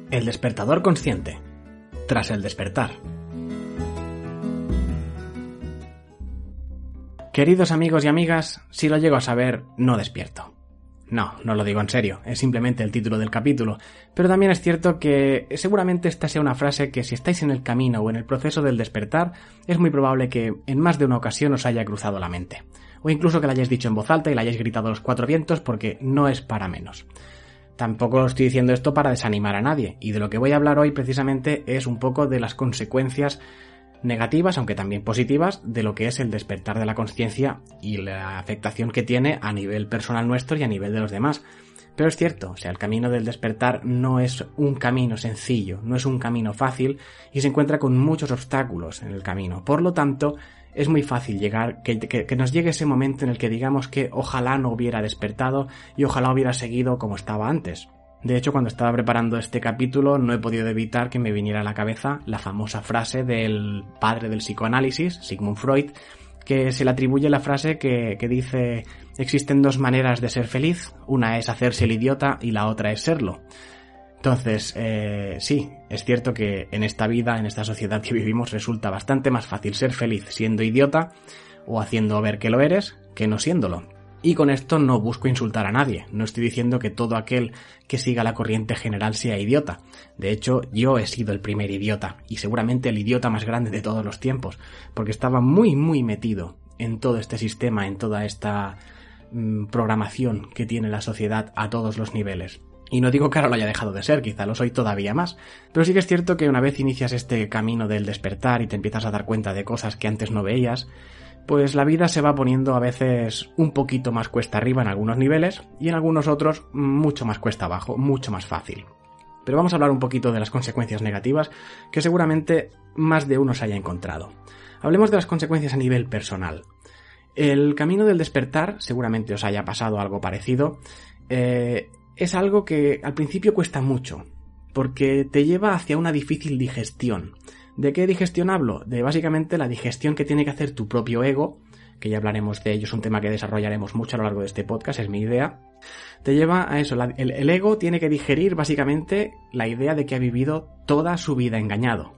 El despertador consciente. Tras el despertar. Queridos amigos y amigas, si lo llego a saber, no despierto. No lo digo en serio, es simplemente el título del capítulo, pero también es cierto que seguramente esta sea una frase que si estáis en el camino o en el proceso del despertar, es muy probable que en más de una ocasión os haya cruzado la mente. O incluso que la hayáis dicho en voz alta y la hayáis gritado a los cuatro vientos, porque no es para menos. Tampoco estoy diciendo esto para desanimar a nadie, y de lo que voy a hablar hoy precisamente es un poco de las consecuencias negativas, aunque también positivas, de lo que es el despertar de la consciencia y la afectación que tiene a nivel personal nuestro y a nivel de los demás. Pero es cierto, el camino del despertar no es un camino sencillo, no es un camino fácil y se encuentra con muchos obstáculos en el camino. Por lo tanto, es muy fácil llegar, que nos llegue ese momento en el que digamos que ojalá no hubiera despertado y ojalá hubiera seguido como estaba antes. De hecho, cuando estaba preparando este capítulo no he podido evitar que me viniera a la cabeza la famosa frase del padre del psicoanálisis, Sigmund Freud, que se le atribuye la frase que dice: existen dos maneras de ser feliz, una es hacerse el idiota y la otra es serlo. Entonces, sí, es cierto que en esta vida, en esta sociedad que vivimos, resulta bastante más fácil ser feliz siendo idiota o haciendo ver que lo eres que no siéndolo. Y con esto no busco insultar a nadie, no estoy diciendo que todo aquel que siga la corriente general sea idiota. De hecho, yo he sido el primer idiota, y seguramente el idiota más grande de todos los tiempos, porque estaba muy metido en todo este sistema, en toda esta programación que tiene la sociedad a todos los niveles. Y no digo que ahora lo haya dejado de ser, quizá lo soy todavía más, pero sí que es cierto que una vez inicias este camino del despertar y te empiezas a dar cuenta de cosas que antes no veías, pues la vida se va poniendo a veces un poquito más cuesta arriba en algunos niveles y en algunos otros mucho más cuesta abajo, mucho más fácil. Pero vamos a hablar un poquito de las consecuencias negativas que seguramente más de uno se haya encontrado. Hablemos de las consecuencias a nivel personal. El camino del despertar, seguramente os haya pasado algo parecido, es algo que al principio cuesta mucho, porque te lleva hacia una difícil digestión. ¿De qué digestión hablo? De básicamente la digestión que tiene que hacer tu propio ego, que ya hablaremos de ello, es un tema que desarrollaremos mucho a lo largo de este podcast, es mi idea. Te lleva a eso, el ego tiene que digerir básicamente la idea de que ha vivido toda su vida engañado.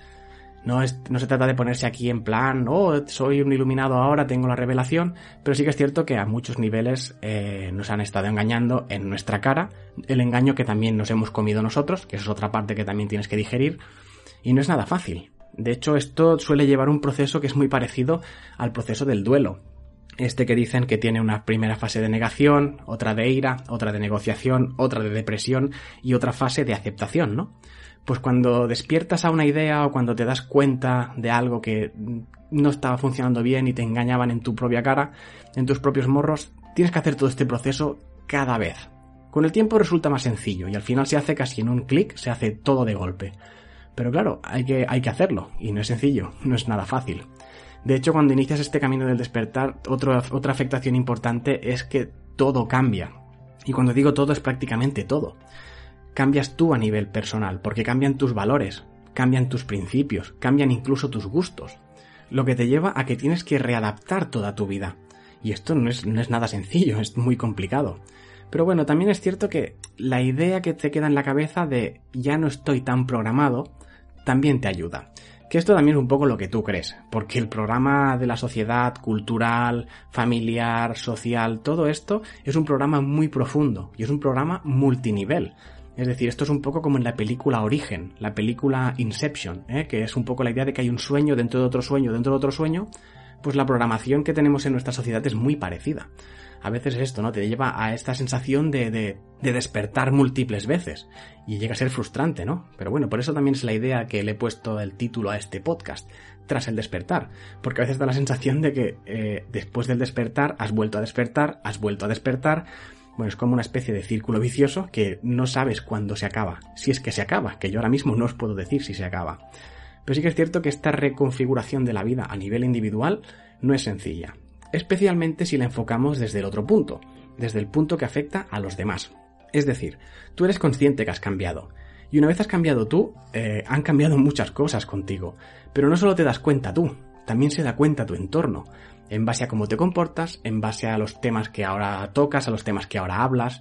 No se trata de ponerse aquí en plan, soy un iluminado ahora, tengo la revelación, pero sí que es cierto que a muchos niveles nos han estado engañando en nuestra cara, el engaño que también nos hemos comido nosotros, que eso es otra parte que también tienes que digerir, y no es nada fácil. De hecho, esto suele llevar un proceso que es muy parecido al proceso del duelo. Este que dicen que tiene una primera fase de negación, otra de ira, otra de negociación, otra de depresión y otra fase de aceptación, ¿no? Pues cuando despiertas a una idea o cuando te das cuenta de algo que no estaba funcionando bien y te engañaban en tu propia cara, en tus propios morros, tienes que hacer todo este proceso cada vez. Con el tiempo resulta más sencillo y al final se hace casi en un clic, se hace todo de golpe. Pero claro, hay que hacerlo y no es sencillo, no es nada fácil. De hecho, cuando inicias este camino del despertar, otra afectación importante es que todo cambia. Y cuando digo todo es prácticamente todo. Cambias tú a nivel personal, porque cambian tus valores, cambian tus principios, cambian incluso tus gustos. Lo que te lleva a que tienes que readaptar toda tu vida. Y esto no es nada sencillo, es muy complicado. Pero bueno, también es cierto que la idea que te queda en la cabeza de ya no estoy tan programado, también te ayuda. Que esto también es un poco lo que tú crees, porque el programa de la sociedad, cultural, familiar, social, todo esto es un programa muy profundo y es un programa multinivel. Es decir, esto es un poco como en la película Origen, la película Inception, que es un poco la idea de que hay un sueño dentro de otro sueño, dentro de otro sueño. Pues la programación que tenemos en nuestra sociedad es muy parecida. A veces esto, ¿no? Te lleva a esta sensación de despertar múltiples veces. Y llega a ser frustrante, ¿no? Pero bueno, por eso también es la idea que le he puesto el título a este podcast, Tras el despertar. Porque a veces da la sensación de que después del despertar, has vuelto a despertar, has vuelto a despertar. Bueno, es como una especie de círculo vicioso que no sabes cuándo se acaba. Si es que se acaba, que yo ahora mismo no os puedo decir si se acaba. Pero sí que es cierto que esta reconfiguración de la vida a nivel individual no es sencilla, especialmente si la enfocamos desde el otro punto, desde el punto que afecta a los demás. Es decir, tú eres consciente que has cambiado, y una vez has cambiado tú, han cambiado muchas cosas contigo, pero no solo te das cuenta tú, también se da cuenta tu entorno, en base a cómo te comportas, en base a los temas que ahora tocas, a los temas que ahora hablas.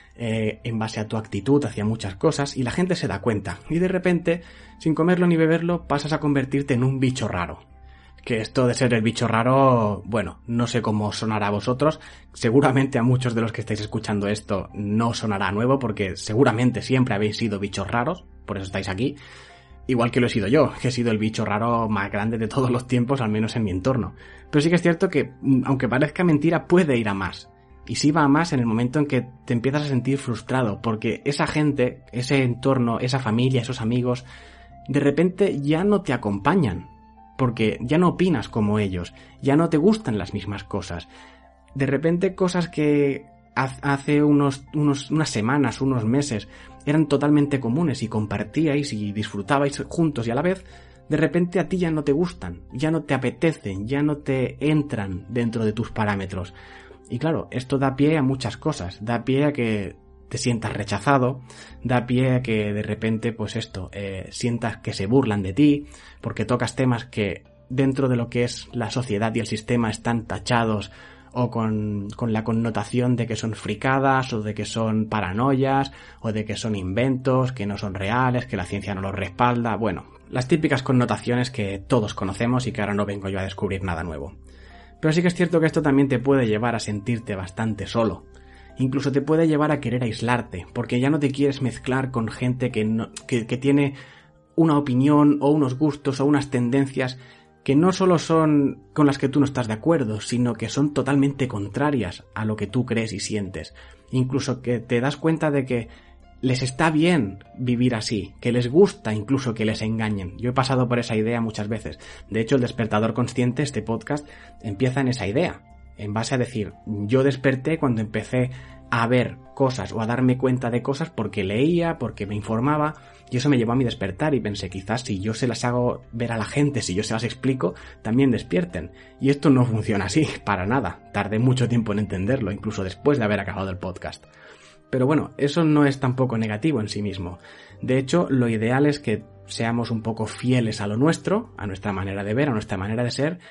en base a tu actitud hacia muchas cosas, y la gente se da cuenta. Y de repente, sin comerlo ni beberlo, pasas a convertirte en un bicho raro. Que esto de ser el bicho raro, bueno, no sé cómo sonará a vosotros. Seguramente a muchos de los que estáis escuchando esto no sonará nuevo, porque seguramente siempre habéis sido bichos raros, por eso estáis aquí. Igual que lo he sido yo, que he sido el bicho raro más grande de todos los tiempos, al menos en mi entorno. Pero sí que es cierto que, aunque parezca mentira, puede ir a más. Y sí va a más en el momento en que te empiezas a sentir frustrado, porque esa gente, ese entorno, esa familia, esos amigos, de repente ya no te acompañan, porque ya no opinas como ellos, ya no te gustan las mismas cosas. De repente cosas que hace unas semanas, unos meses, eran totalmente comunes y compartíais y disfrutabais juntos y a la vez, de repente a ti ya no te gustan, ya no te apetecen, ya no te entran dentro de tus parámetros. Y claro, esto da pie a muchas cosas, da pie a que te sientas rechazado, da pie a que de repente, pues sientas que se burlan de ti, porque tocas temas que dentro de lo que es la sociedad y el sistema están tachados o con la connotación de que son fricadas, o de que son paranoias, o de que son inventos, que no son reales, que la ciencia no los respalda, bueno, las típicas connotaciones que todos conocemos y que ahora no vengo yo a descubrir nada nuevo. Pero sí que es cierto que esto también te puede llevar a sentirte bastante solo. Incluso te puede llevar a querer aislarte, porque ya no te quieres mezclar con gente que tiene una opinión o unos gustos o unas tendencias que no solo son con las que tú no estás de acuerdo, sino que son totalmente contrarias a lo que tú crees y sientes. Incluso que te das cuenta de que les está bien vivir así, que les gusta incluso que les engañen. Yo he pasado por esa idea muchas veces. De hecho, el despertador consciente, este podcast, empieza en esa idea. En base a decir, yo desperté cuando empecé a ver cosas o a darme cuenta de cosas porque leía, porque me informaba, y eso me llevó a mi despertar y pensé, quizás si yo se las hago ver a la gente, si yo se las explico, también despierten. Y esto no funciona así, para nada. Tardé mucho tiempo en entenderlo, incluso después de haber acabado el podcast. Pero bueno, eso no es tampoco negativo en sí mismo. De hecho, lo ideal es que seamos un poco fieles a lo nuestro, a nuestra manera de ver, a nuestra manera de ser,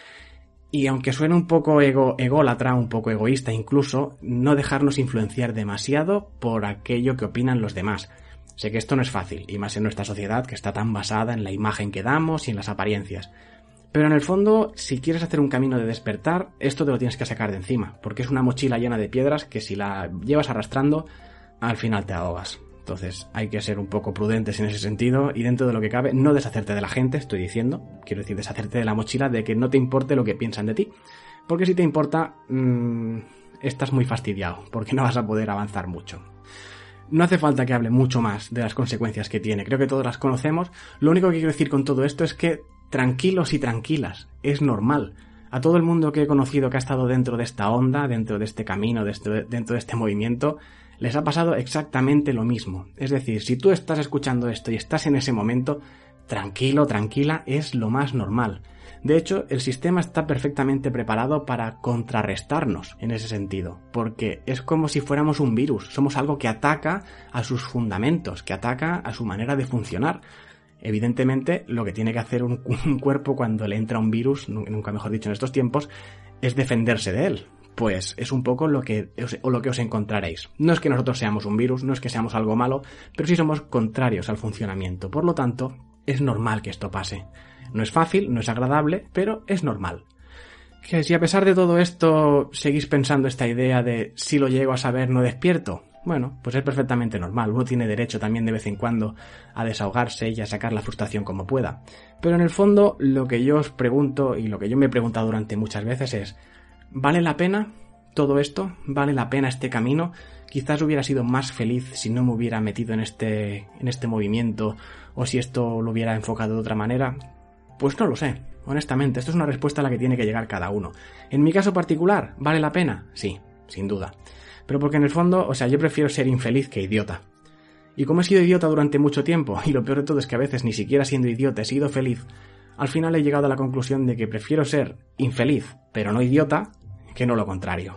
y aunque suene un poco ególatra, un poco egoísta incluso, no dejarnos influenciar demasiado por aquello que opinan los demás. Sé que esto no es fácil, y más en nuestra sociedad que está tan basada en la imagen que damos y en las apariencias. Pero en el fondo, si quieres hacer un camino de despertar, esto te lo tienes que sacar de encima, porque es una mochila llena de piedras que si la llevas arrastrando, al final te ahogas. Entonces hay que ser un poco prudentes en ese sentido y dentro de lo que cabe, no deshacerte de la gente, estoy diciendo, quiero decir deshacerte de la mochila de que no te importe lo que piensan de ti, porque si te importa, estás muy fastidiado, porque no vas a poder avanzar mucho. No hace falta que hable mucho más de las consecuencias que tiene, creo que todos las conocemos. Lo único que quiero decir con todo esto es que tranquilos y tranquilas, es normal. A todo el mundo que he conocido que ha estado dentro de esta onda, dentro de este camino, dentro de este movimiento, les ha pasado exactamente lo mismo. Es decir, si tú estás escuchando esto y estás en ese momento, tranquilo, tranquila, es lo más normal. De hecho, el sistema está perfectamente preparado para contrarrestarnos en ese sentido, porque es como si fuéramos un virus, somos algo que ataca a sus fundamentos, que ataca a su manera de funcionar. Evidentemente, lo que tiene que hacer un cuerpo cuando le entra un virus, nunca mejor dicho en estos tiempos, es defenderse de él. Pues es un poco lo que os encontraréis. No es que nosotros seamos un virus, no es que seamos algo malo, pero sí somos contrarios al funcionamiento. Por lo tanto, es normal que esto pase. No es fácil, no es agradable, pero es normal. Que si a pesar de todo esto seguís pensando esta idea de si lo llego a saber no despierto, bueno, pues es perfectamente normal. Uno tiene derecho también de vez en cuando a desahogarse y a sacar la frustración como pueda. Pero en el fondo, lo que yo os pregunto y lo que yo me he preguntado durante muchas veces es, ¿vale la pena todo esto? ¿Vale la pena este camino? Quizás hubiera sido más feliz si no me hubiera metido en este movimiento o si esto lo hubiera enfocado de otra manera. Pues no lo sé, honestamente, esto es una respuesta a la que tiene que llegar cada uno. En mi caso particular, ¿vale la pena? Sí, sin duda. Pero porque en el fondo, yo prefiero ser infeliz que idiota. Y como he sido idiota durante mucho tiempo, y lo peor de todo es que a veces ni siquiera siendo idiota he sido feliz, al final he llegado a la conclusión de que prefiero ser infeliz, pero no idiota, que no lo contrario.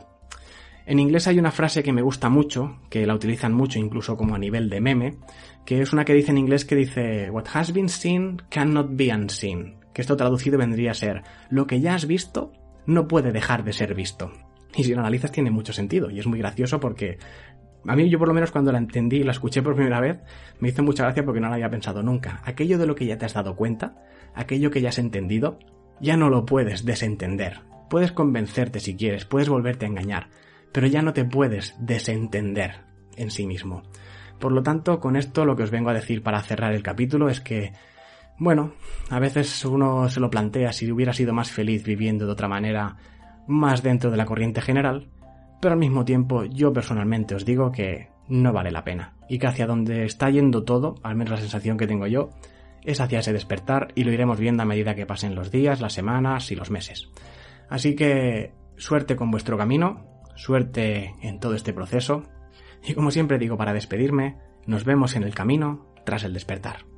En inglés hay una frase que me gusta mucho, que la utilizan mucho incluso como a nivel de meme, que es una que dice en inglés que dice "What has been seen cannot be unseen", que esto traducido vendría a ser "lo que ya has visto no puede dejar de ser visto". Y si lo analizas tiene mucho sentido, y es muy gracioso porque A mí, yo por lo menos cuando la entendí y la escuché por primera vez, me hizo mucha gracia porque no la había pensado nunca. Aquello de lo que ya te has dado cuenta, aquello que ya has entendido, ya no lo puedes desentender. Puedes convencerte si quieres, puedes volverte a engañar, pero ya no te puedes desentender en sí mismo. Por lo tanto, con esto lo que os vengo a decir para cerrar el capítulo es que, bueno, a veces uno se lo plantea si hubiera sido más feliz viviendo de otra manera, más dentro de la corriente general, pero al mismo tiempo yo personalmente os digo que no vale la pena y que hacia donde está yendo todo, al menos la sensación que tengo yo, es hacia ese despertar y lo iremos viendo a medida que pasen los días, las semanas y los meses. Así que suerte con vuestro camino, suerte en todo este proceso y como siempre digo para despedirme, nos vemos en el camino tras el despertar.